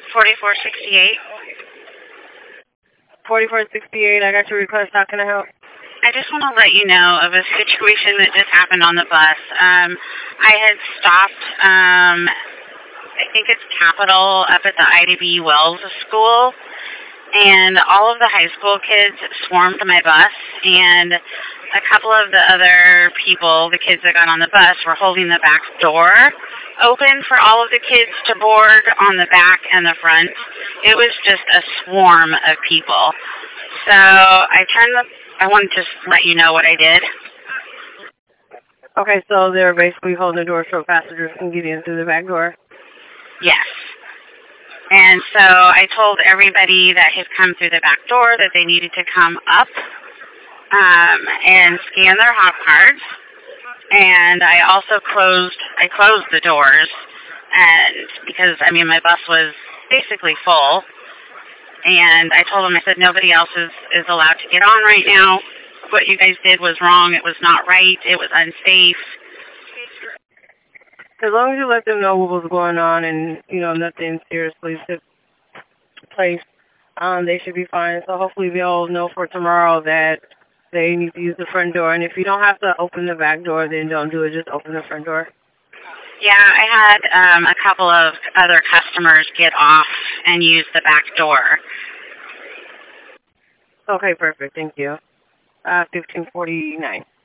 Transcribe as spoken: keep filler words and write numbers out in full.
forty-four sixty-eight. forty-four sixty-eight, I got your request. How can I help? I just want to let you know of a situation that just happened on the bus. Um, I had stopped, um, I think it's Capitol, up at the I D B Wells School, and all of the high school kids swarmed my bus, and a couple of the other people, the kids that got on the bus, were holding the back door open for all of the kids to board on the back and the front. It was just a swarm of people. So I turned the, I wanted to let you know what I did. Okay, so they're basically holding the door so passengers can get in through the back door? Yes. And so I told everybody that had come through the back door that they needed to come up um, and scan their hop cards. And I also closed, I closed the doors, and because, I mean, my bus was basically full. And I told them, I said, nobody else is, is allowed to get on right now. What you guys did was wrong. It was not right. It was unsafe. As long as you let them know what was going on and, you know, nothing seriously took place, um, they should be fine. So hopefully they'll know for tomorrow that they need to use the front door. And if you don't have to open the back door, then don't do it. Just open the front door. Yeah, I had um, a couple of other customers get off and use the back door. Okay, perfect. Thank you. Uh, fifteen forty-nine.